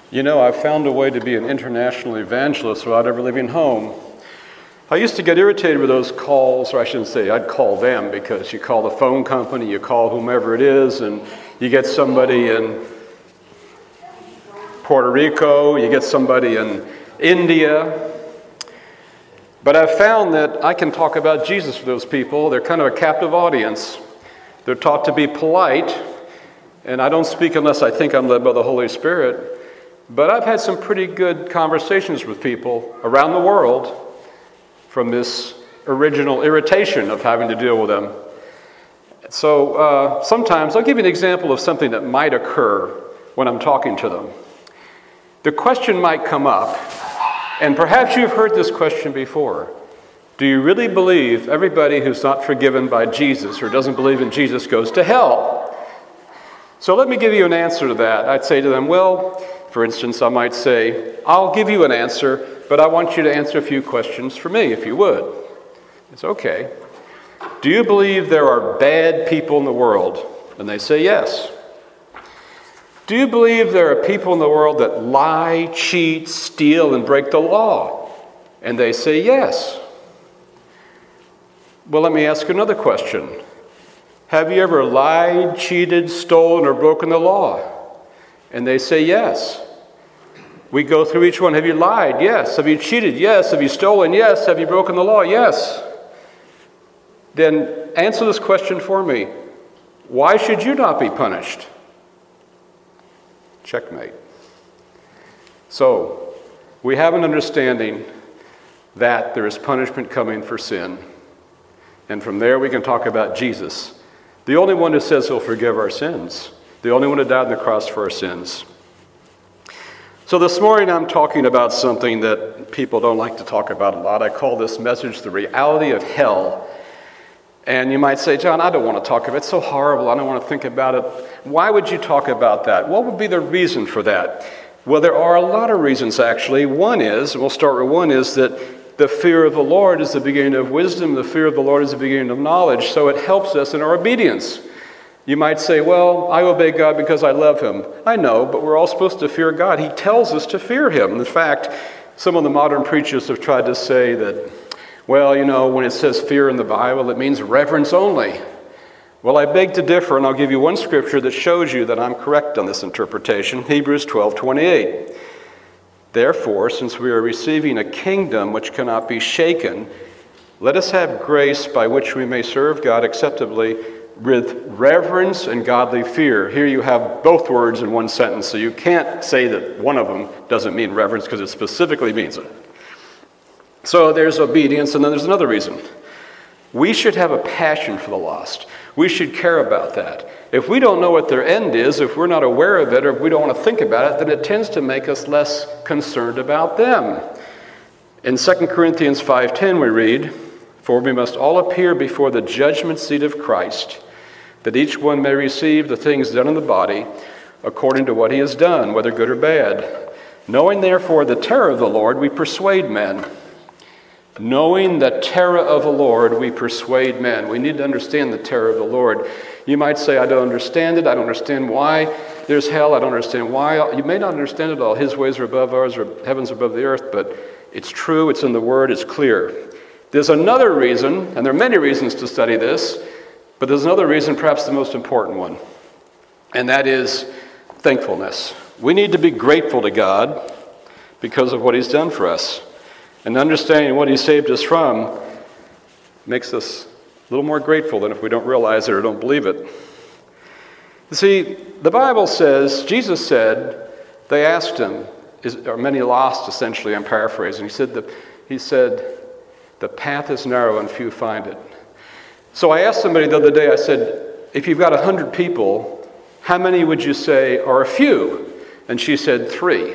You know, I've found a way to be an international evangelist without ever leaving home. I used to get irritated with those calls, or I shouldn't say, I'd call them, because you call the phone company, you call whomever it is, and you get somebody in Puerto Rico, you get somebody in India. But I've found that I can talk about Jesus with those people. They're kind of a captive audience. They're taught to be polite, and I don't speak unless I think I'm led by the Holy Spirit. But I've had some pretty good conversations with people around the world from this original irritation of having to deal with them. So sometimes, I'll give you an example of something that might occur when I'm talking to them. The question might come up, and perhaps you've heard this question before. Do you really believe everybody who's not forgiven by Jesus or doesn't believe in Jesus goes to hell? So let me give you an answer to that. I'd say to them, well, for instance, I might say, I'll give you an answer, but I want you to answer a few questions for me, if you would. It's okay. Do you believe there are bad people in the world? And they say yes. Do you believe there are people in the world that lie, cheat, steal, and break the law? And they say yes. Well, let me ask another question. Have you ever lied, cheated, stolen, or broken the law? And they say yes. We go through each one. Have you lied? Yes. Have you cheated? Yes. Have you stolen? Yes. Have you broken the law? Yes. Then answer this question for me. Why should you not be punished? Checkmate. So, we have an understanding that there is punishment coming for sin. And from there we can talk about Jesus, the only one who says he'll forgive our sins, the only one who died on the cross for our sins. So this morning I'm talking about something that people don't like to talk about a lot. I call this message the reality of hell. And you might say, John, I don't want to talk about it. It's so horrible. I don't want to think about it. Why would you talk about that? What would be the reason for that? Well, there are a lot of reasons, actually. One is, and we'll start with one, is that the fear of the Lord is the beginning of wisdom. The fear of the Lord is the beginning of knowledge. So it helps us in our obedience. You might say, well, I obey God because I love him. I know, but we're all supposed to fear God. He tells us to fear him. In fact, some of the modern preachers have tried to say that, well, you know, when it says fear in the Bible, it means reverence only. Well, I beg to differ, and I'll give you one scripture that shows you that I'm correct on this interpretation. Hebrews 12:28. Therefore, since we are receiving a kingdom which cannot be shaken, let us have grace by which we may serve God acceptably with reverence and godly fear. Here you have both words in one sentence, so you can't say that one of them doesn't mean reverence because it specifically means it. So there's obedience, and then there's another reason. We should have a passion for the lost. We should care about that. If we don't know what their end is, if we're not aware of it, or if we don't want to think about it, then it tends to make us less concerned about them. In 2 Corinthians 5:10 we read, "For we must all appear before the judgment seat of Christ, that each one may receive the things done in the body according to what he has done, whether good or bad. Knowing therefore the terror of the Lord, we persuade men." Knowing the terror of the Lord, we persuade men. We need to understand the terror of the Lord. You might say, I don't understand it. I don't understand why there's hell. I don't understand why. You may not understand it all. His ways are above ours, or heavens above the earth, but it's true. It's in the Word. It's clear. There's another reason, and there are many reasons to study this, but there's another reason, perhaps the most important one, and that is thankfulness. We need to be grateful to God because of what he's done for us. And understanding what he saved us from makes us a little more grateful than if we don't realize it or don't believe it. You see, the Bible says, Jesus said, they asked him, are many lost, essentially, I'm paraphrasing. He said, the path is narrow and few find it. So I asked somebody the other day, I said, if you've got 100 people, how many would you say are a few? And she said 3.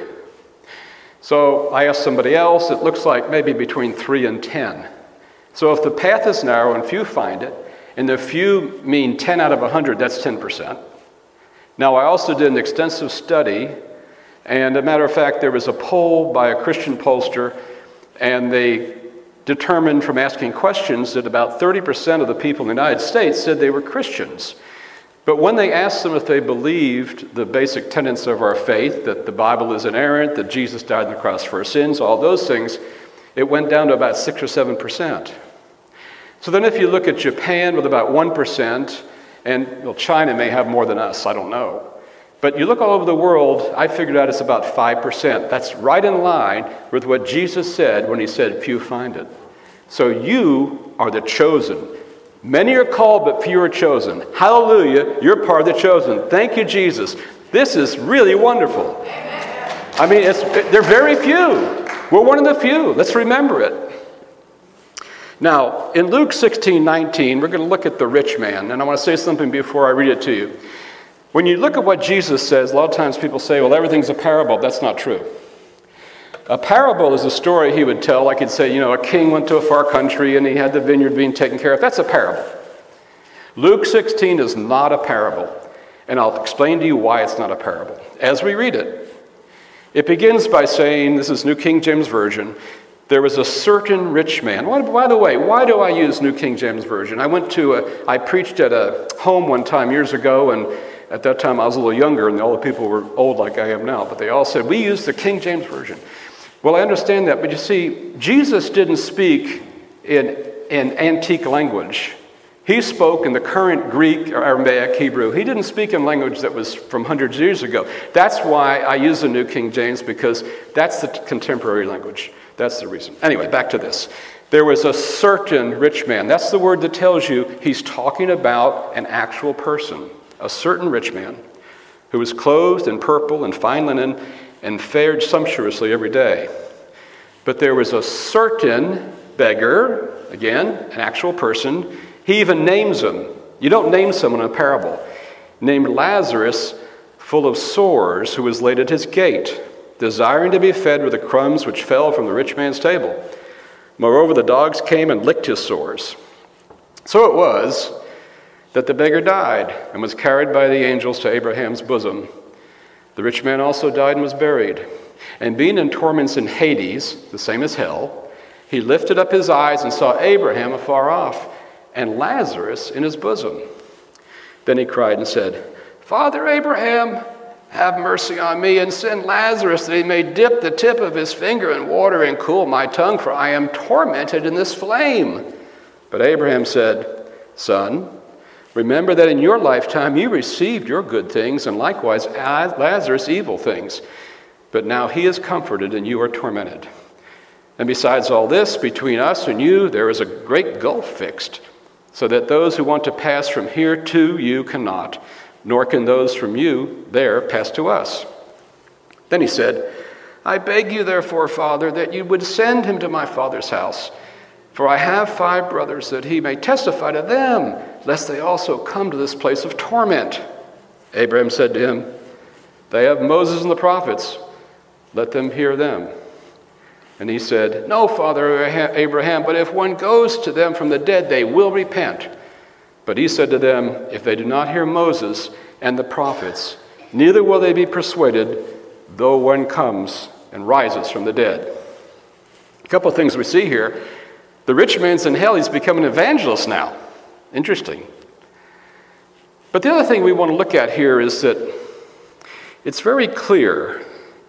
So I asked somebody else, it looks like maybe between 3 and 10. So if the path is narrow and few find it, and the few mean 10 out of 100, that's 10%. Now I also did an extensive study, and as a matter of fact, there was a poll by a Christian pollster, and they determined from asking questions that about 30% of the people in the United States said they were Christians. But when they asked them if they believed the basic tenets of our faith, that the Bible is inerrant, that Jesus died on the cross for our sins, all those things, it went down to about 6 or 7%. So then if you look at Japan with about 1%, and China may have more than us, I don't know. But you look all over the world, I figured out it's about 5%. That's right in line with what Jesus said when he said, few find it. So you are the chosen. Many are called, but few are chosen. Hallelujah, you're part of the chosen. Thank you, Jesus. This is really wonderful. I mean, they're very few. We're one of the few. Let's remember it. Now, in Luke 16:19, we're going to look at the rich man. And I want to say something before I read it to you. When you look at what Jesus says, a lot of times people say, well, everything's a parable. That's not true. A parable is a story he would tell. Like he'd say, a king went to a far country and he had the vineyard being taken care of. That's a parable. Luke 16 is not a parable. And I'll explain to you why it's not a parable. As we read it, it begins by saying, this is New King James Version, there was a certain rich man. By the way, why do I use New King James Version? I preached at a home one time years ago, and at that time I was a little younger, and all the people were old like I am now, but they all said, we use the King James Version. Well, I understand that, but you see, Jesus didn't speak in antique language. He spoke in the current Greek or Aramaic Hebrew. He didn't speak in language that was from hundreds of years ago. That's why I use the New King James, because that's the contemporary language. That's the reason. Anyway, back to this. There was a certain rich man. That's the word that tells you he's talking about an actual person. A certain rich man who was clothed in purple and fine linen and fared sumptuously every day. But there was a certain beggar, again, an actual person. He even names him. You don't name someone in a parable. Named Lazarus, full of sores, who was laid at his gate, desiring to be fed with the crumbs which fell from the rich man's table. Moreover, the dogs came and licked his sores. So it was that the beggar died and was carried by the angels to Abraham's bosom. The rich man also died and was buried. And being in torments in Hades, the same as hell, he lifted up his eyes and saw Abraham afar off, and Lazarus in his bosom. Then he cried and said, Father Abraham, have mercy on me, and send Lazarus that he may dip the tip of his finger in water and cool my tongue, for I am tormented in this flame. But Abraham said, Son, remember that in your lifetime you received your good things, and likewise Lazarus evil things. But now he is comforted, and you are tormented. And besides all this, between us and you there is a great gulf fixed, so that those who want to pass from here to you cannot, nor can those from you there pass to us. Then he said, I beg you therefore, Father, that you would send him to my father's house, for I have 5 brothers, that he may testify to them, lest they also come to this place of torment. Abraham said to him, They have Moses and the prophets, let them hear them. And he said, No, Father Abraham, but if one goes to them from the dead, they will repent. But he said to them, If they do not hear Moses and the prophets, neither will they be persuaded, though one comes and rises from the dead. A couple of things we see here. The rich man's in hell. He's become an evangelist now. Interesting. But the other thing we want to look at here is that it's very clear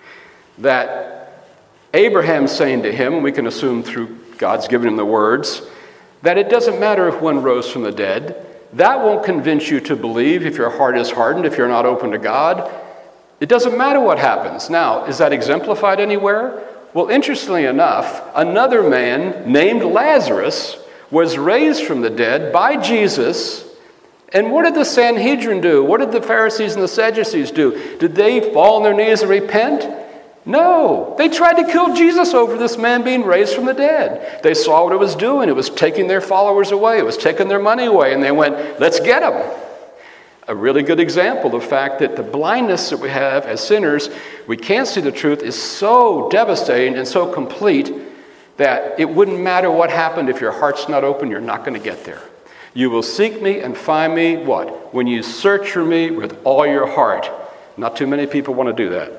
that Abraham's saying to him, and we can assume through God's giving him the words, that it doesn't matter if one rose from the dead. That won't convince you to believe if your heart is hardened, if you're not open to God. It doesn't matter what happens. Now, is that exemplified anywhere? Well, interestingly enough, another man named Lazarus was raised from the dead by Jesus. And what did the Sanhedrin do? What did the Pharisees and the Sadducees do? Did they fall on their knees and repent? No, they tried to kill Jesus over this man being raised from the dead. They saw what it was doing. It was taking their followers away. It was taking their money away. And they went, let's get him. A really good example of the fact that the blindness that we have as sinners, we can't see the truth, is so devastating and so complete that it wouldn't matter what happened. If your heart's not open, you're not going to get there. You will seek me and find me, what? When you search for me with all your heart. Not too many people want to do that.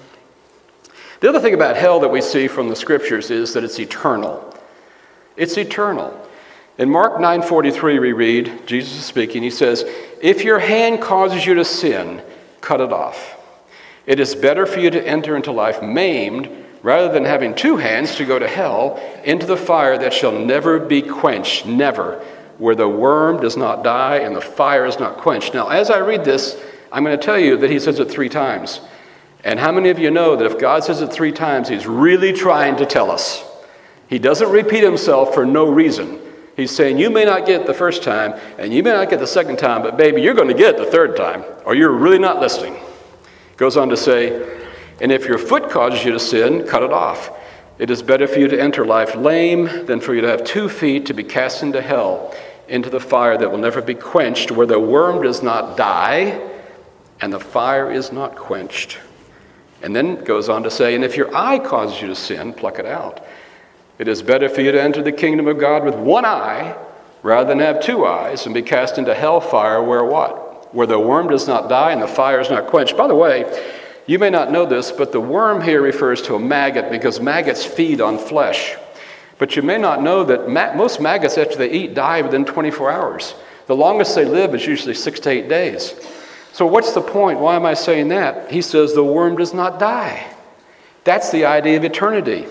The other thing about hell that we see from the scriptures is that it's eternal. It's eternal. In Mark 9:43 we read, Jesus is speaking, he says, "If your hand causes you to sin, cut it off. It is better for you to enter into life maimed rather than having two hands to go to hell, into the fire that shall never be quenched," never, "where the worm does not die and the fire is not quenched." Now, as I read this, I'm going to tell you that he says it 3 times. And how many of you know that if God says it 3 times, he's really trying to tell us? He doesn't repeat himself for no reason. He's saying, you may not get it the first time, and you may not get the second time, but baby, you're going to get it the third time, or you're really not listening. Goes on to say, "And if your foot causes you to sin, cut it off. It is better for you to enter life lame than for you to have 2 feet to be cast into hell, into the fire that will never be quenched, where the worm does not die and the fire is not quenched." And then goes on to say, "And if your eye causes you to sin, pluck it out. It is better for you to enter the kingdom of God with 1 eye rather than have 2 eyes and be cast into hellfire where what? Where the worm does not die and the fire is not quenched." By the way, you may not know this, but the worm here refers to a maggot because maggots feed on flesh. But you may not know that most maggots, after they eat, die within 24 hours. The longest they live is usually 6 to 8 days. So what's the point? Why am I saying that? He says the worm does not die. That's the idea of eternity.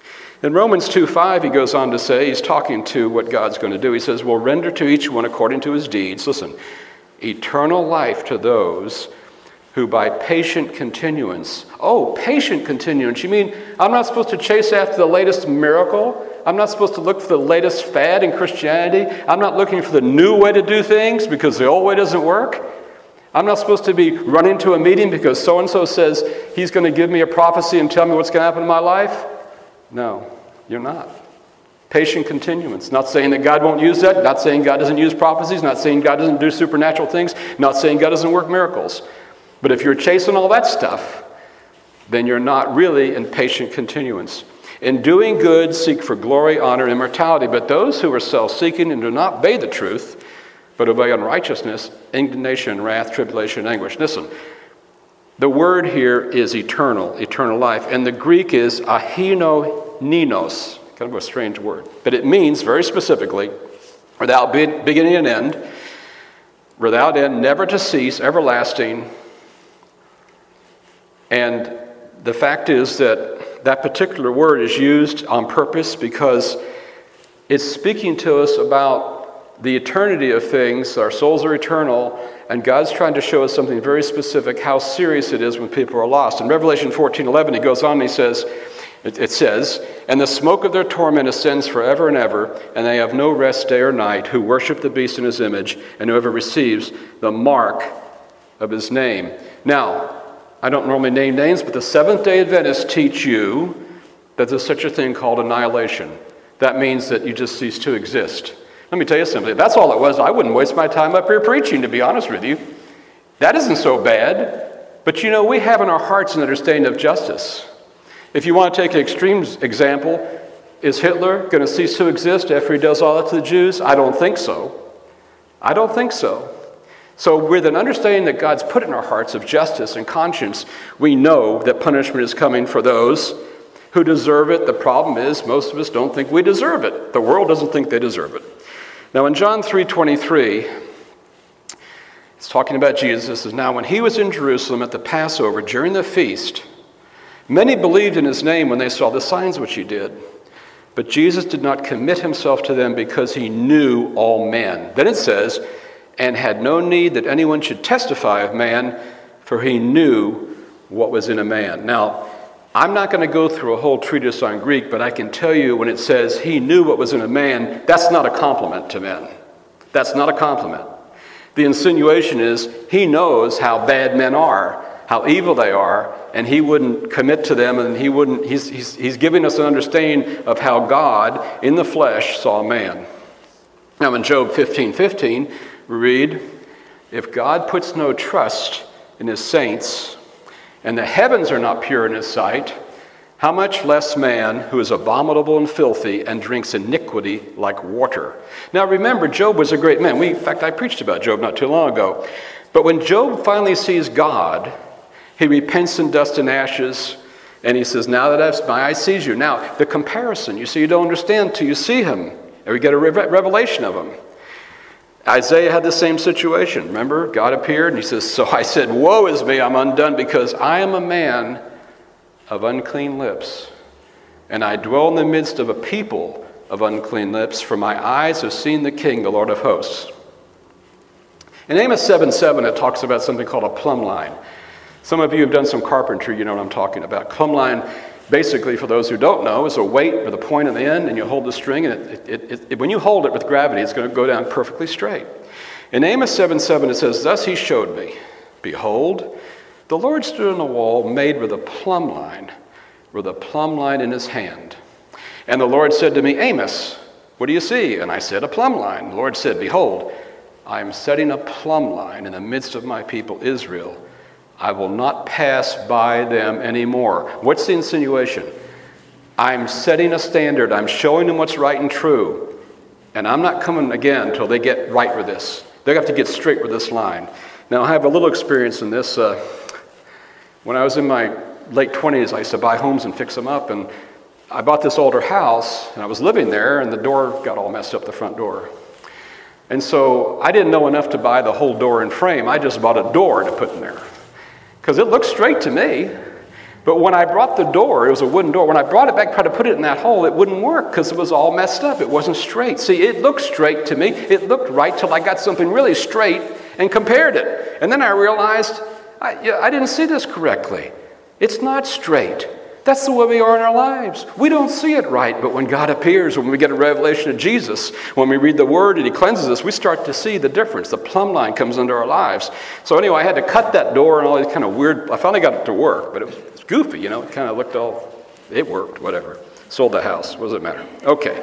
In Romans 2:5, he goes on to say, he's talking to what God's going to do. He says, "We'll render to each one according to his deeds." Listen, "eternal life to those who by patient continuance." Oh, patient continuance. You mean I'm not supposed to chase after the latest miracle? I'm not supposed to look for the latest fad in Christianity? I'm not looking for the new way to do things because the old way doesn't work? I'm not supposed to be running to a meeting because so-and-so says he's going to give me a prophecy and tell me what's going to happen in my life? No, you're not. Patient continuance. Not saying that God won't use that. Not saying God doesn't use prophecies. Not saying God doesn't do supernatural things. Not saying God doesn't work miracles. But if you're chasing all that stuff, then you're not really in patient continuance. "In doing good, seek for glory, honor, and immortality. But those who are self-seeking and do not obey the truth, but obey unrighteousness, indignation, wrath, tribulation, anguish." Listen, the word here is eternal life. And the Greek is ahinonenos, kind of a strange word. But it means, very specifically, without beginning and end, without end, never to cease, everlasting. And the fact is that that particular word is used on purpose because it's speaking to us about the eternity of things. Our souls are eternal, and God's trying to show us something very specific, how serious it is when people are lost. In Revelation 14:11, he goes on and he says, it says, "And the smoke of their torment ascends forever and ever, and they have no rest day or night, who worship the beast in his image, and whoever receives the mark of his name." Now, I don't normally name names, but the Seventh-day Adventists teach you that there's such a thing called annihilation. That means that you just cease to exist. Let me tell you something. If that's all it was, I wouldn't waste my time up here preaching, to be honest with you. That isn't so bad. But you know, we have in our hearts an understanding of justice. If you want to take an extreme example, is Hitler going to cease to exist after he does all that to the Jews? I don't think so. I don't think so. So with an understanding that God's put in our hearts of justice and conscience, we know that punishment is coming for those who deserve it. The problem is most of us don't think we deserve it. The world doesn't think they deserve it. Now in John 3:23, it's talking about Jesus. It says, "Now when he was in Jerusalem at the Passover during the feast, many believed in his name when they saw the signs which he did. But Jesus did not commit himself to them because he knew all men." Then it says, "And had no need that anyone should testify of man, for he knew what was in a man." Now, I'm not going to go through a whole treatise on Greek, but I can tell you when it says he knew what was in a man, that's not a compliment to men. That's not a compliment. The insinuation is he knows how bad men are, how evil they are, and he wouldn't commit to them, and he's giving us an understanding of how God in the flesh saw man. Now in Job 15:15, we read, "If God puts no trust in his saints, and the heavens are not pure in his sight, how much less man who is abominable and filthy and drinks iniquity like water." Now remember, Job was a great man. In fact, I preached about Job not too long ago. But when Job finally sees God, he repents in dust and ashes, and he says, "Now that my eye sees you." Now, the comparison, you see, you don't understand till you see him. And we get a revelation of him. Isaiah had the same situation. Remember, God appeared and he says, so I said, woe is me, I'm undone, because I am a man of unclean lips, and I dwell in the midst of a people of unclean lips, for my eyes have seen the King, the Lord of hosts. In Amos 7:7, it talks about something called a plumb line. Some of you have done some carpentry, you know what I'm talking about. Plumb line, basically, for those who don't know, is a weight with a point on the end, and you hold the string, and when you hold it with gravity, it's going to go down perfectly straight. In Amos 7:7, it says, thus he showed me, behold, the Lord stood on a wall made with a plumb line in his hand. And the Lord said to me, Amos, what do you see? And I said, a plumb line. The Lord said, behold, I am setting a plumb line in the midst of my people Israel. I will not pass by them anymore. What's the insinuation? I'm setting a standard. I'm showing them what's right and true. And I'm not coming again until they get right with this. They have to get straight with this line. Now, I have a little experience in this. When I was in my late 20s, I used to buy homes and fix them up. And I bought this older house, and I was living there, and the door got all messed up, the front door. And so I didn't know enough to buy the whole door and frame. I just bought a door to put in there, because it looked straight to me. But when I brought the door, it was a wooden door. When I brought it back, tried to put it in that hole, it wouldn't work because it was all messed up. It wasn't straight. See, it looked straight to me. It looked right till I got something really straight and compared it. And then I realized I didn't see this correctly. It's not straight. That's the way we are in our lives. We don't see it right, but when God appears, when we get a revelation of Jesus, when we read the Word and He cleanses us, we start to see the difference. The plumb line comes into our lives. So anyway, I had to cut that door and all these kind of weird. I finally got it to work, but it was goofy, you know. It kind of looked all. It worked, whatever. Sold the house. What does it matter? Okay.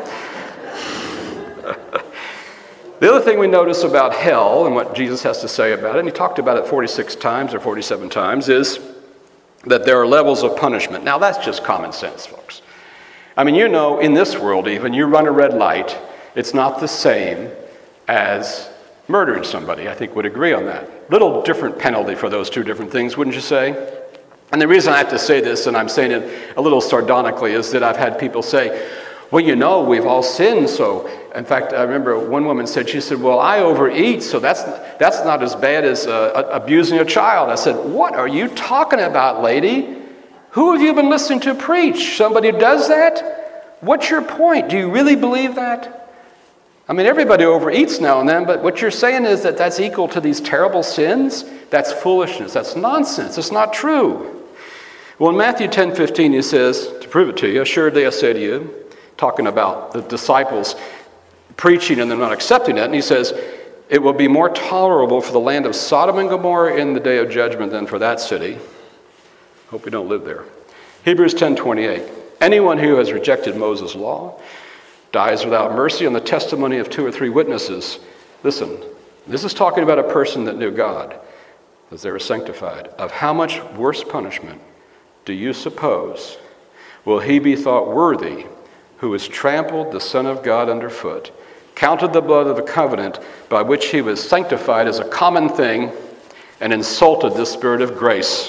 The other thing we notice about hell and what Jesus has to say about it, and He talked about it 46 times or 47 times, is that there are levels of punishment. Now, that's just common sense, folks. I mean, you know, in this world even, you run a red light, it's not the same as murdering somebody. I think would agree on that. Little different penalty for those two different things, wouldn't you say? And the reason I have to say this, and I'm saying it a little sardonically, is that I've had people say, well, you know, we've all sinned, so... In fact, I remember one woman said, she said, well, I overeat, so that's not as bad as abusing a child. I said, what are you talking about, lady? Who have you been listening to preach? Somebody who does that? What's your point? Do you really believe that? I mean, everybody overeats now and then, but what you're saying is that that's equal to these terrible sins? That's foolishness. That's nonsense. It's not true. Well, in Matthew 10:15, He says, to prove it to you, assuredly I say to you, talking about the disciples preaching and them not accepting it, and He says, it will be more tolerable for the land of Sodom and Gomorrah in the day of judgment than for that city. Hope we don't live there. Hebrews 10:28. Anyone who has rejected Moses' law dies without mercy on the testimony of 2 or 3 witnesses. Listen, this is talking about a person that knew God, as they were sanctified. Of how much worse punishment do you suppose will he be thought worthy who has trampled the Son of God underfoot, counted the blood of the covenant by which he was sanctified as a common thing, and insulted the Spirit of grace?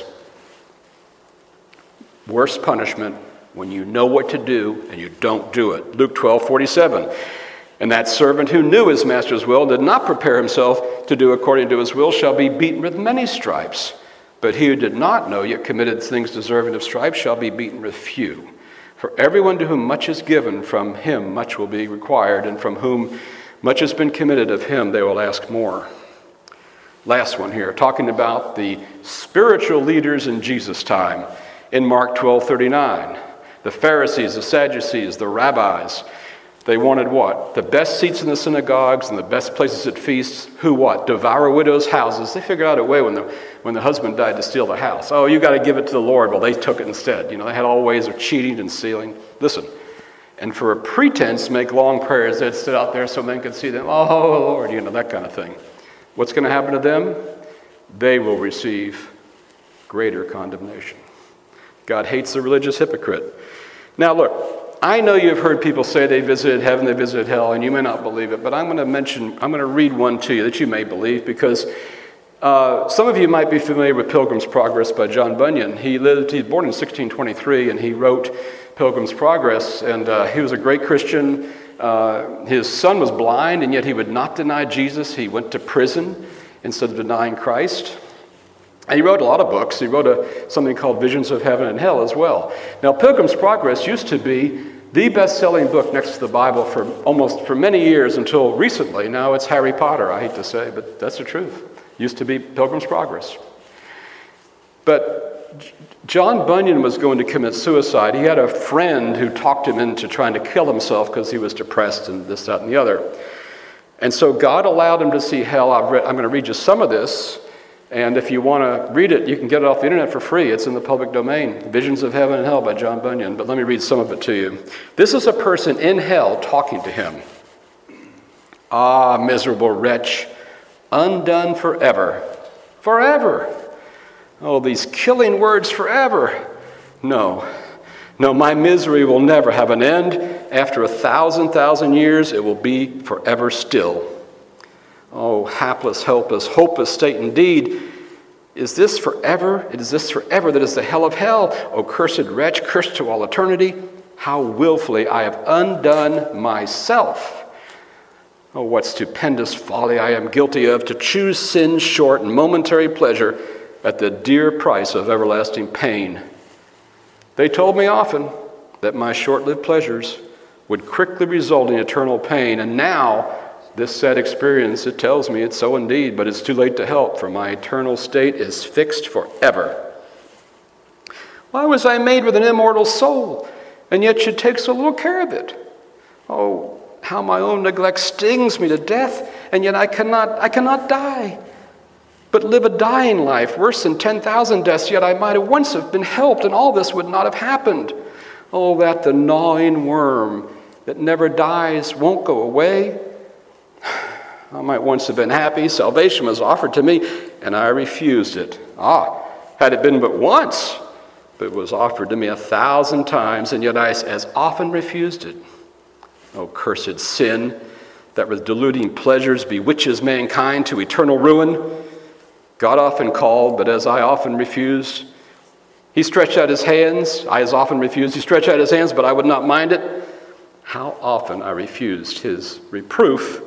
Worse punishment when you know what to do and you don't do it. Luke 12:47. And that servant who knew his master's will and did not prepare himself to do according to his will shall be beaten with many stripes. But he who did not know yet committed things deserving of stripes shall be beaten with few. For everyone to whom much is given, from him much will be required, and from whom much has been committed, of him they will ask more. Last one here, talking about the spiritual leaders in Jesus' time. In Mark 12:39, the Pharisees, the Sadducees, the rabbis, they wanted what? The best seats in the synagogues and the best places at feasts. Who what? Devour widows' houses. They figured out a way when the husband died to steal the house. Oh, you got to give it to the Lord. Well, they took it instead. You know, they had all ways of cheating and stealing. Listen, and for a pretense, make long prayers. They'd sit out there so men could see them. Oh, Lord, you know, that kind of thing. What's going to happen to them? They will receive greater condemnation. God hates the religious hypocrite. Now, look. I know you've heard people say they visited heaven, they visited hell, and you may not believe it, but I'm going to read one to you that you may believe, because some of you might be familiar with Pilgrim's Progress by John Bunyan. He was born in 1623, and he wrote Pilgrim's Progress, and he was a great Christian, His son was blind, and yet he would not deny Jesus. He went to prison instead of denying Christ. And he wrote a lot of books. He wrote something called Visions of Heaven and Hell as well. Now, Pilgrim's Progress used to be the best-selling book next to the Bible for many years until recently. Now it's Harry Potter, I hate to say, but that's the truth. Used to be Pilgrim's Progress. But John Bunyan was going to commit suicide. He had a friend who talked him into trying to kill himself because he was depressed and this, that, and the other. And so God allowed him to see hell. I'm going to read you some of this. And if you want to read it, you can get it off the internet for free. It's in the public domain. Visions of Heaven and Hell by John Bunyan. But let me read some of it to you. This is a person in hell talking to him. Ah, miserable wretch, undone forever. Forever. Oh, these killing words, forever. No, my misery will never have an end. After 1,000 years, it will be forever still. Oh, hapless, helpless, hopeless state indeed. Is this forever? It is this forever that is the hell of hell. O cursed wretch, cursed to all eternity. How willfully I have undone myself. Oh, what stupendous folly I am guilty of, to choose sin's short and momentary pleasure at the dear price of everlasting pain. They told me often that my short-lived pleasures would quickly result in eternal pain, and now this sad experience, it tells me it's so indeed, but it's too late to help, for my eternal state is fixed forever. Why was I made with an immortal soul, and yet should take so little care of it? Oh, how my own neglect stings me to death, and yet I cannot die, but live a dying life, worse than 10,000 deaths, yet I might have once have been helped, and all this would not have happened. Oh, that the gnawing worm that never dies won't go away. I might once have been happy. Salvation was offered to me, and I refused it. Had it been but once, but it was offered to me 1,000 times, and yet I as often refused it. Oh, cursed sin, that with deluding pleasures bewitches mankind to eternal ruin. God often called, but as I often refused. He stretched out his hands. I as often refused. He stretched out his hands, but I would not mind it. How often I refused his reproof.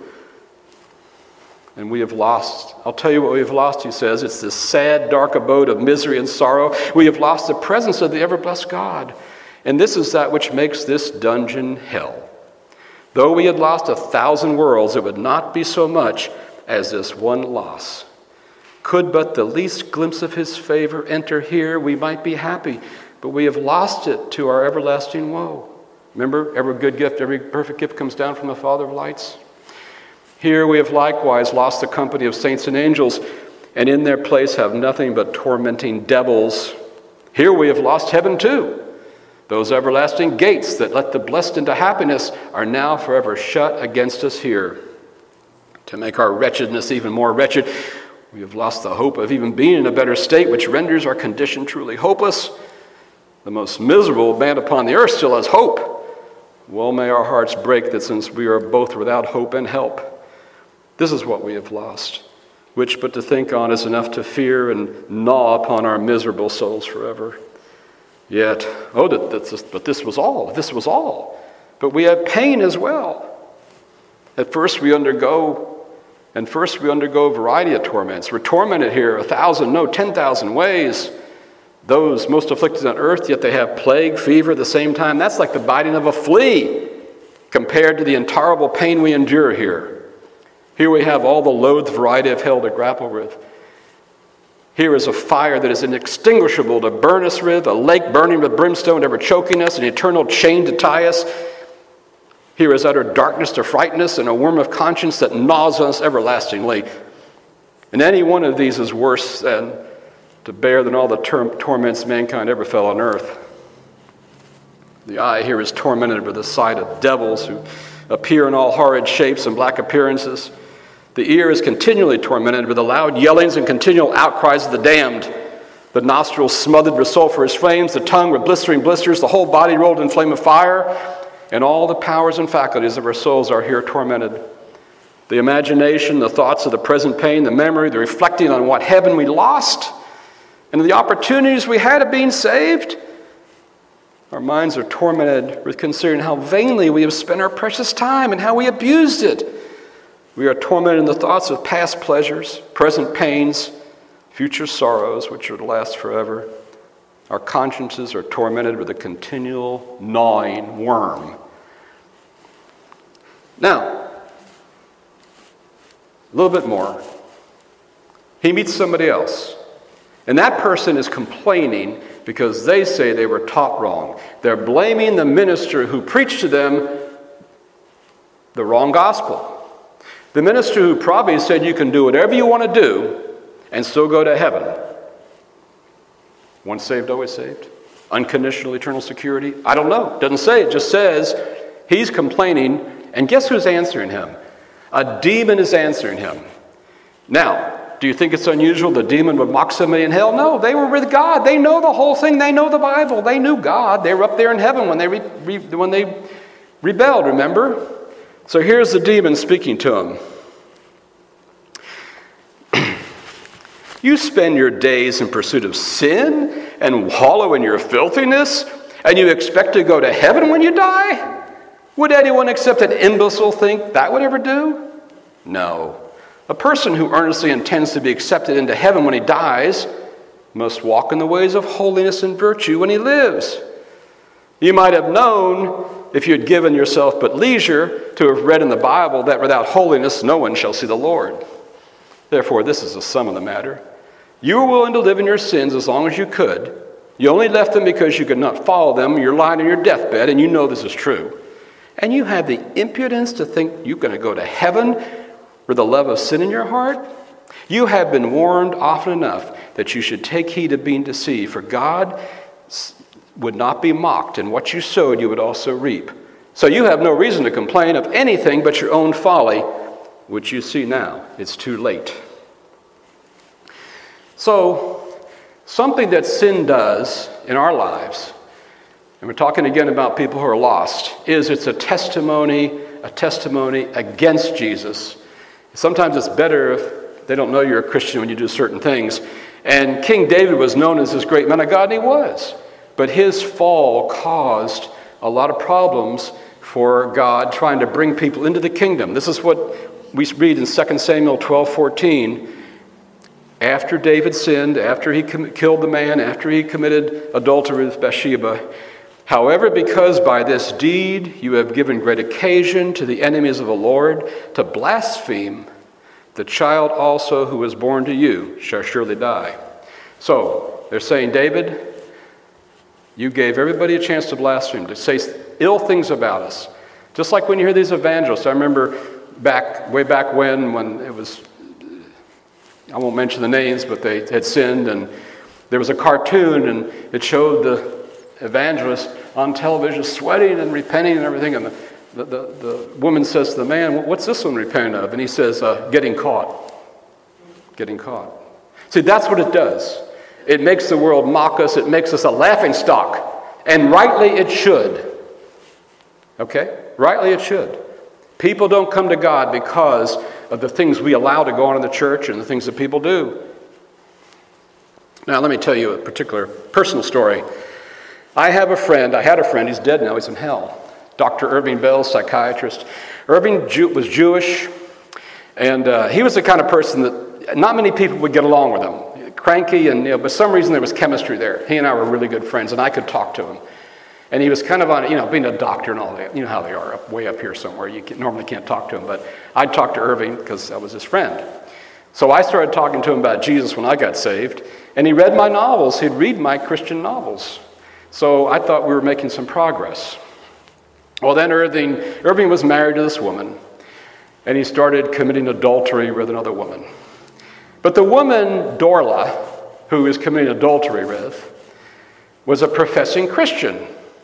And we have lost, I'll tell you what we have lost, he says. It's this sad, dark abode of misery and sorrow. We have lost the presence of the ever-blessed God. And this is that which makes this dungeon hell. Though we had lost 1,000 worlds, it would not be so much as this one loss. Could but the least glimpse of his favor enter here, we might be happy. But we have lost it to our everlasting woe. Remember, every good gift, every perfect gift comes down from the Father of lights. Here we have likewise lost the company of saints and angels, and in their place have nothing but tormenting devils. Here we have lost heaven too. Those everlasting gates that let the blessed into happiness are now forever shut against us here. To make our wretchedness even more wretched, we have lost the hope of even being in a better state, which renders our condition truly hopeless. The most miserable man upon the earth still has hope. Well, may our hearts break that since we are both without hope and help. This is what we have lost, which but to think on is enough to fear and gnaw upon our miserable souls forever. Yet, but this was all. But we have pain as well. At first we undergo a variety of torments. We're tormented here 10,000 ways. Those most afflicted on earth, yet they have plague, fever at the same time. That's like the biting of a flea compared to the intolerable pain we endure here. Here we have all the loathed variety of hell to grapple with. Here is a fire that is inextinguishable to burn us with, a lake burning with brimstone ever choking us, an eternal chain to tie us. Here is utter darkness to frighten us, and a worm of conscience that gnaws us everlastingly. And any one of these is worse than all the torments mankind ever felt on earth. The eye here is tormented with the sight of devils who appear in all horrid shapes and black appearances. The ear is continually tormented with the loud yellings and continual outcries of the damned. The nostrils smothered with sulphurous flames, the tongue with blistering blisters, the whole body rolled in flame of fire, and all the powers and faculties of our souls are here tormented. The imagination, the thoughts of the present pain, the memory, the reflecting on what heaven we lost, and the opportunities we had of being saved, Our minds are tormented with considering how vainly we have spent our precious time and how we abused it. We are tormented in the thoughts of past pleasures, present pains, future sorrows, which are to last forever. Our consciences are tormented with a continual gnawing worm. Now, a little bit more. He meets somebody else, and that person is complaining because they say they were taught wrong. They're blaming the minister who preached to them the wrong gospel. The minister who probably said you can do whatever you want to do and still go to heaven. Once saved, always saved. Unconditional eternal security. I don't know. It doesn't say. It just says he's complaining. And guess who's answering him? A demon is answering him. Now, do you think it's unusual the demon would mock somebody in hell? No, they were with God. They know the whole thing. They know the Bible. They knew God. They were up there in heaven when they rebelled, remember? So here's the demon speaking to him. You spend your days in pursuit of sin and wallow in your filthiness, and you expect to go to heaven when you die? Would anyone except an imbecile think that would ever do? No. A person who earnestly intends to be accepted into heaven when he dies must walk in the ways of holiness and virtue when he lives. You might have known, if you had given yourself but leisure, to have read in the Bible that without holiness no one shall see the Lord. Therefore, this is the sum of the matter. You were willing to live in your sins as long as you could. You only left them because you could not follow them. You're lying on your deathbed, and you know this is true. And you have the impudence to think you're going to go to heaven with the love of sin in your heart? You have been warned often enough that you should take heed of being deceived, for God would not be mocked, and what you sowed you would also reap. So you have no reason to complain of anything but your own folly, which you see now. It's too late. So, something that sin does in our lives, and we're talking again about people who are lost, is it's a testimony against Jesus. Sometimes it's better if they don't know you're a Christian when you do certain things. And King David was known as this great man of God, and he was. But his fall caused a lot of problems for God trying to bring people into the kingdom. This is what we read in 2 Samuel 12:14. After David sinned, after he killed the man, after he committed adultery with Bathsheba, however, because by this deed you have given great occasion to the enemies of the Lord to blaspheme, the child also who was born to you shall surely die. So, they're saying, David, you gave everybody a chance to blaspheme, to say ill things about us. Just like when you hear these evangelists. I remember way back when it was, I won't mention the names, but they had sinned, and there was a cartoon, and it showed the evangelist on television sweating and repenting and everything, and the woman says to the man, what's this one repenting of? And he says, getting caught. Getting caught. See, that's what it does. It makes the world mock us. It makes us a laughingstock. And rightly it should. Okay? Rightly it should. People don't come to God because of the things we allow to go on in the church and the things that people do. Now, let me tell you a particular personal story. I had a friend, he's dead now, he's in hell. Dr. Irving Bell, psychiatrist. Irving was Jewish, and he was the kind of person that not many people would get along with him. Cranky, and but for some reason there was chemistry there. He and I were really good friends, and I could talk to him. And he was kind of on, being a doctor and all that. You know how they are, way up here somewhere. You normally can't talk to him, but I'd talk to Irving because I was his friend. So I started talking to him about Jesus when I got saved, and he read my novels. He'd read my Christian novels. So I thought we were making some progress. Well, then Irving was married to this woman, and he started committing adultery with another woman. But the woman, Dorla, who he was committing adultery with, was a professing Christian.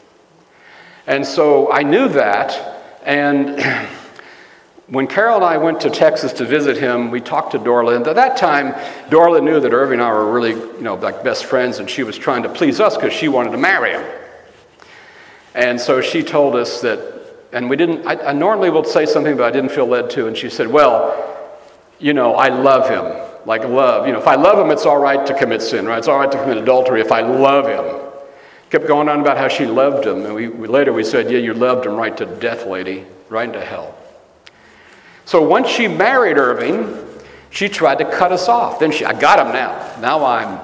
And so I knew that, and when Carol and I went to Texas to visit him, we talked to Dorla, and at that time, Dorla knew that Irving and I were really, like best friends, and she was trying to please us because she wanted to marry him. And so she told us that, and we didn't, I normally would say something, but I didn't feel led to, and she said, well, I love him. Like love. If I love him, it's all right to commit sin, right? It's all right to commit adultery if I love him. Kept going on about how she loved him. And later we said, yeah, you loved him right to death, lady, right into hell. So once she married Irving, she tried to cut us off. Then I got him now. Now I'm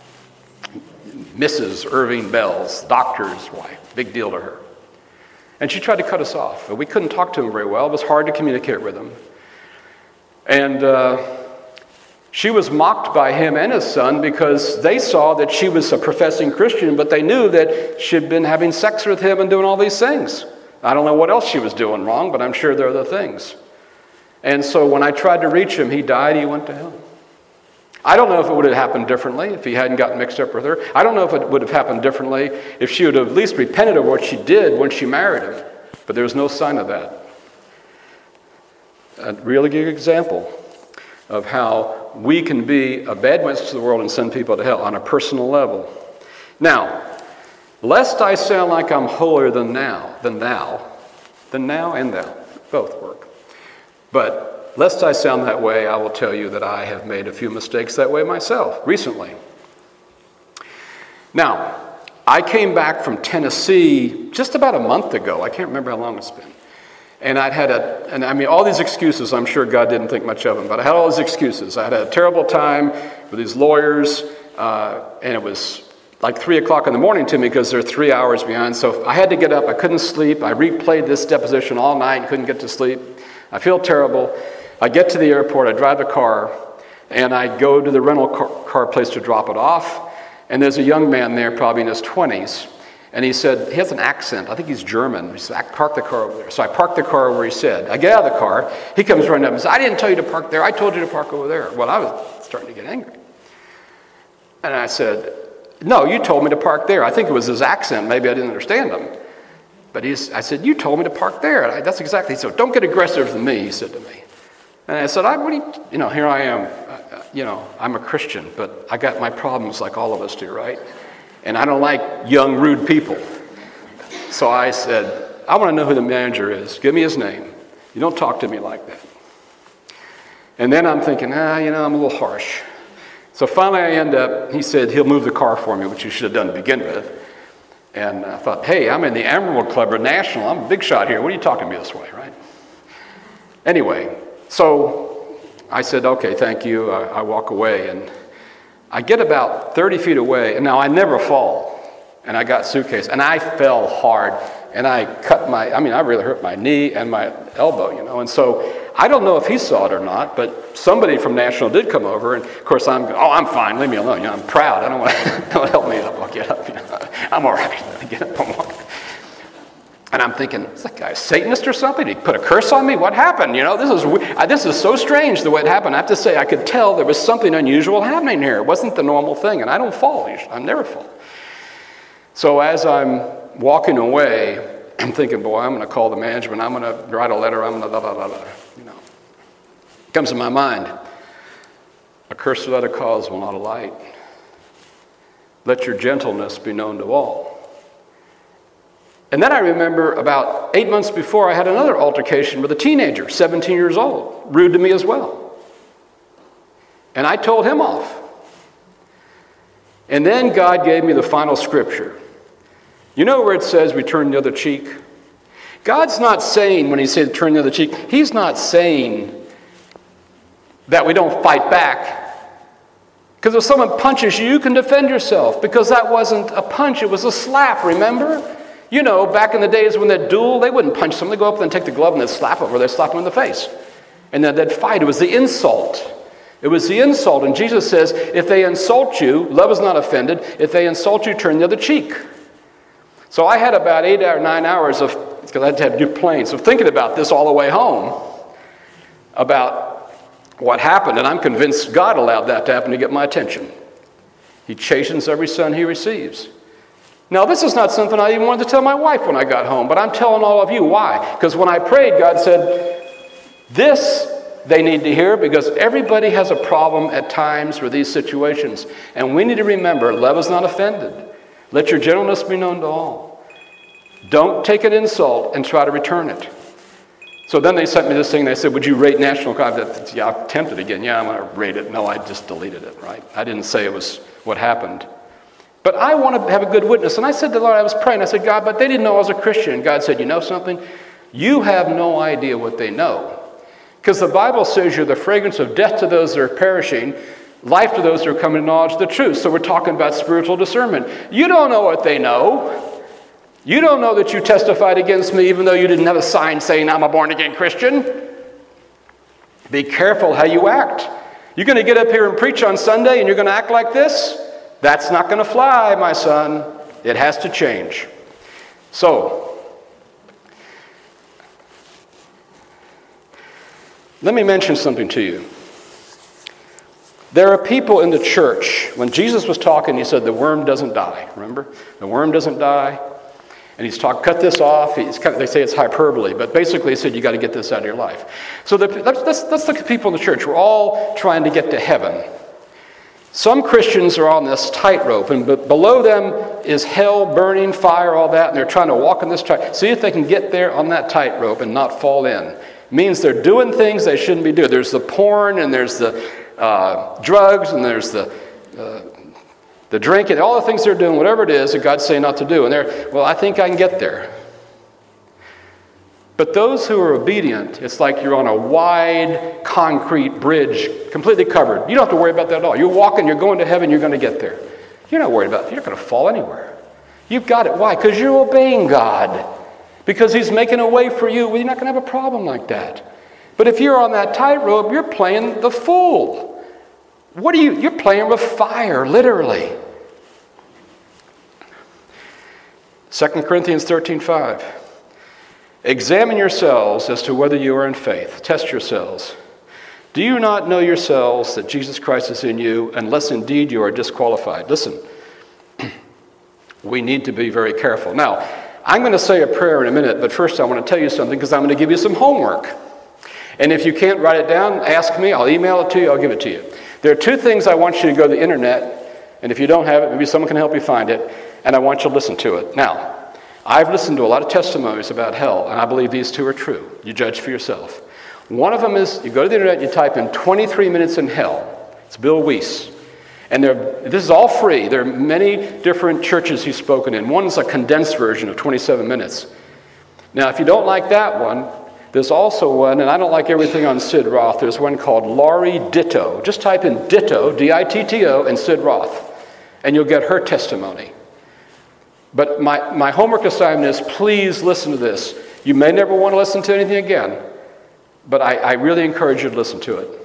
Mrs. Irving Bell's doctor's wife. Big deal to her. And she tried to cut us off. We couldn't talk to him very well. It was hard to communicate with him. And she was mocked by him and his son because they saw that she was a professing Christian, but they knew that she'd been having sex with him and doing all these things. I don't know what else she was doing wrong, but I'm sure there are other things. And so when I tried to reach him, he died, he went to hell. I don't know if it would have happened differently if he hadn't gotten mixed up with her. I don't know if it would have happened differently if she would have at least repented of what she did when she married him. But there was no sign of that. A really good example of how we can be a bad witness to the world and send people to hell on a personal level. Now, lest I sound like I'm holier than now and thou, both work. But lest I sound that way, I will tell you that I have made a few mistakes that way myself recently. Now, I came back from Tennessee just about a month ago. I can't remember how long it's been. And I'd had all these excuses, I'm sure God didn't think much of them, but I had all these excuses. I had a terrible time with these lawyers, and it was like 3 o'clock in the morning to me because they're 3 hours behind. So I had to get up. I couldn't sleep. I replayed this deposition all night and couldn't get to sleep. I feel terrible. I get to the airport. I drive the car, and I go to the rental car place to drop it off. And there's a young man there, probably in his 20s. And he said, he has an accent. I think he's German. He said, park the car over there. So I parked the car where he said. I get out of the car. He comes running up and says, I didn't tell you to park there. I told you to park over there. Well, I was starting to get angry. And I said, no, you told me to park there. I think it was his accent. Maybe I didn't understand him. But I said, you told me to park there. That's exactly. He said, don't get aggressive with me, he said to me. And I said, here I am. I'm a Christian, but I got my problems like all of us do, right? And I don't like young, rude people. So I said, I want to know who the manager is. Give me his name. You don't talk to me like that. And then I'm thinking, I'm a little harsh. So finally I end up, he said he'll move the car for me, which he should have done to begin with. And I thought, hey, I'm in the Emerald Club or National. I'm a big shot here. What are you talking to me this way, right? Anyway, so I said, okay, thank you. I walk away, and I get about 30 feet away, and now I never fall, and I got suitcase, and I fell hard, and I I really hurt my knee and my elbow, and so I don't know if he saw it or not, but somebody from National did come over, and of course I'm fine, leave me alone, I'm proud, I don't want to, don't help me up, I'll get up, I'm all right, get up, I'm walking. And I'm thinking, is that guy a Satanist or something? Did he put a curse on me? What happened? This is so strange the way it happened. I have to say, I could tell there was something unusual happening here. It wasn't the normal thing, and I don't fall usually. I never fall. So as I'm walking away, I'm thinking, boy, I'm going to call the management. I'm going to write a letter. I'm going to blah. It comes to my mind, a curse without a cause will not alight. Let your gentleness be known to all. And then I remember about 8 months before, I had another altercation with a teenager, 17 years old, rude to me as well. And I told him off. And then God gave me the final scripture. You know where it says we turn the other cheek? God's not saying, when he said turn the other cheek, he's not saying that we don't fight back. Because if someone punches you, you can defend yourself. Because that wasn't a punch, it was a slap, remember? Back in the days when they'd duel, they wouldn't punch someone. They'd go up and take the glove and they'd slap over. They'd slap them in the face. And then they'd fight. It was the insult. It was the insult. And Jesus says, if they insult you, love is not offended. If they insult you, turn the other cheek. So I had about 8 or 9 hours because I had to have new planes, of thinking about this all the way home, about what happened. And I'm convinced God allowed that to happen to get my attention. He chastens every son he receives. Now, this is not something I even wanted to tell my wife when I got home, but I'm telling all of you. Why? Because when I prayed, God said, this they need to hear, because everybody has a problem at times with these situations. And we need to remember, love is not offended. Let your gentleness be known to all. Don't take an insult and try to return it. So then they sent me this thing. They said, would you rate National? Yeah, I've tempted again. Yeah, I'm going to rate it. No, I just deleted it, right? I didn't say it was what happened. But I want to have a good witness. And I said to the Lord, I was praying, I said, God, but they didn't know I was a Christian. And God said, you know something? You have no idea what they know. Because the Bible says you're the fragrance of death to those that are perishing, life to those who are coming to knowledge of the truth. So we're talking about spiritual discernment. You don't know what they know. You don't know that you testified against me even though you didn't have a sign saying I'm a born-again Christian. Be careful how you act. You're going to get up here and preach on Sunday and you're going to act like this? That's not going to fly, my son. It has to change. So, let me mention something to you. There are people in the church, when Jesus was talking, he said the worm doesn't die. Remember? The worm doesn't die. And he's talking, cut this off. They say it's hyperbole, but basically he said you got to get this out of your life. So let's look at people in the church. We're all trying to get to heaven. Some Christians are on this tightrope, and below them is hell, burning, fire, all that, and they're trying to walk on this tightrope. See if they can get there on that tightrope and not fall in. It means they're doing things they shouldn't be doing. There's the porn, and there's the drugs, and there's the drinking, all the things they're doing, whatever it is that God's saying not to do. And they're, well, I think I can get there. But those who are obedient, it's like you're on a wide concrete bridge, completely covered. You don't have to worry about that at all. You're walking, you're going to heaven, you're going to get there. You're not worried about it. You're not going to fall anywhere. You've got it. Why? Because you're obeying God. Because he's making a way for you. Well, you're not going to have a problem like that. But if you're on that tightrope, you're playing the fool. You're playing with fire, literally. 2 Corinthians 13:5. Examine yourselves as to whether you are in faith. Test yourselves. Do you not know yourselves that Jesus Christ is in you, unless indeed you are disqualified? Listen, we need to be very careful. Now, I'm going to say a prayer in a minute, but first I want to tell you something because I'm going to give you some homework. And if you can't write it down, ask me. I'll email it to you. I'll give it to you. There are two things I want you to go to the internet, and if you don't have it, maybe someone can help you find it, and I want you to listen to it. Now, I've listened to a lot of testimonies about hell, and I believe these two are true. You judge for yourself. One of them is, you go to the internet, you type in 23 minutes in hell. It's Bill Weiss. And this is all free. There are many different churches he's spoken in. One is a condensed version of 27 minutes. Now, if you don't like that one, there's also one, and I don't like everything on Sid Roth. There's one called Laurie Ditto. Just type in Ditto, D-I-T-T-O, and Sid Roth, and you'll get her testimony. But my homework assignment is please listen to this. You may never want to listen to anything again, but I really encourage you to listen to it.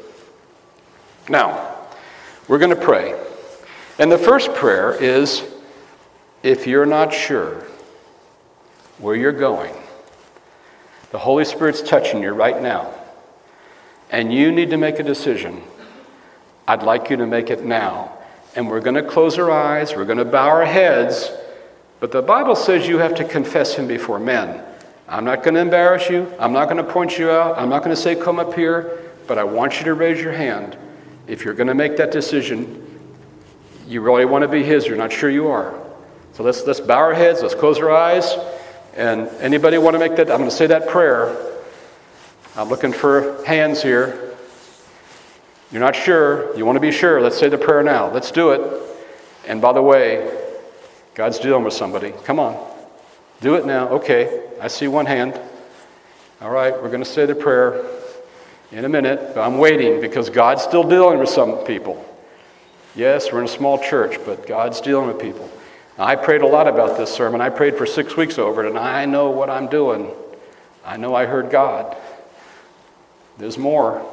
Now, we're going to pray. And the first prayer is, if you're not sure where you're going, the Holy Spirit's touching you right now, and you need to make a decision, I'd like you to make it now. And we're going to close our eyes, we're going to bow our heads, but the Bible says you have to confess him before men. I'm not going to embarrass you. I'm not going to point you out. I'm not going to say, come up here. But I want you to raise your hand. If you're going to make that decision, you really want to be his. You're not sure you are. So let's bow our heads. Let's close our eyes. And anybody want to make that? I'm going to say that prayer. I'm looking for hands here. You're not sure. You want to be sure. Let's say the prayer now. Let's do it. And by the way, God's dealing with somebody. Come on. Do it now. Okay. I see one hand. All right. We're going to say the prayer in a minute. But I'm waiting because God's still dealing with some people. Yes, we're in a small church, but God's dealing with people. Now, I prayed a lot about this sermon. I prayed for 6 weeks over it, and I know what I'm doing. I know I heard God. There's more.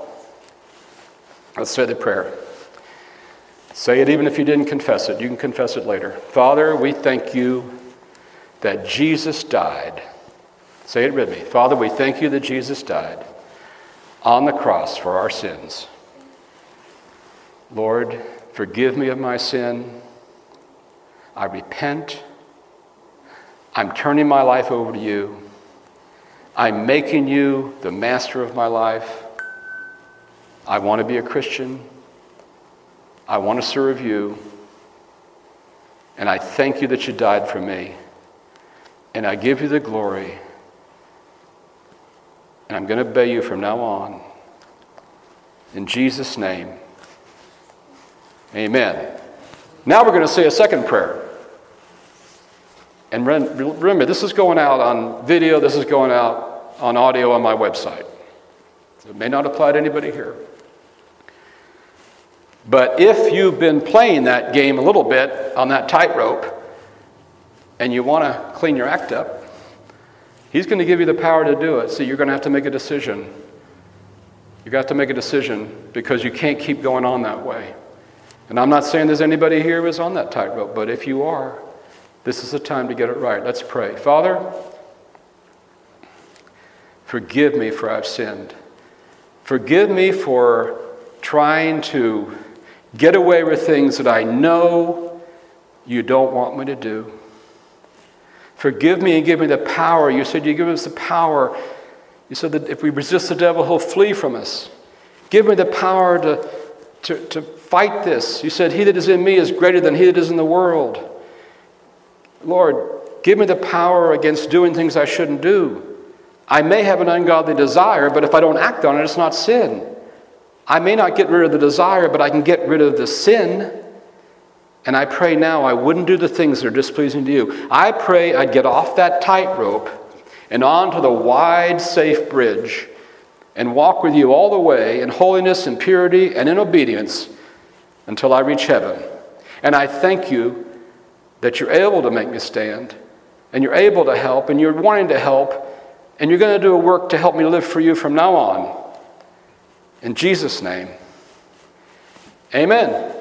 Let's say the prayer. Say it even if you didn't confess it. You can confess it later. Father, we thank you that Jesus died. Say it with me. Father, we thank you that Jesus died on the cross for our sins. Lord, forgive me of my sin. I repent. I'm turning my life over to you. I'm making you the master of my life. I want to be a Christian. I want to serve you. And I thank you that you died for me. And I give you the glory. And I'm going to obey you from now on. In Jesus' name, amen. Now we're going to say a second prayer. And remember, this is going out on video, this is going out on audio on my website. So it may not apply to anybody here. But if you've been playing that game a little bit on that tightrope and you want to clean your act up, he's going to give you the power to do it. So you're going to have to make a decision. You've got to make a decision because you can't keep going on that way. And I'm not saying there's anybody here who is on that tightrope, but if you are, this is the time to get it right. Let's pray. Father, forgive me for I've sinned. Forgive me for trying to get away with things that I know you don't want me to do. Forgive me and give me the power. You said you give us the power. You said that if we resist the devil, he'll flee from us. Give me the power to fight this. You said, he that is in me is greater than he that is in the world. Lord, give me the power against doing things I shouldn't do. I may have an ungodly desire, but if I don't act on it, it's not sin. I may not get rid of the desire, but I can get rid of the sin. And I pray now I wouldn't do the things that are displeasing to you. I pray I'd get off that tightrope and onto the wide, safe bridge and walk with you all the way in holiness and purity and in obedience until I reach heaven. And I thank you that you're able to make me stand, and you're able to help, and you're wanting to help, and you're going to do a work to help me live for you from now on. In Jesus' name, amen.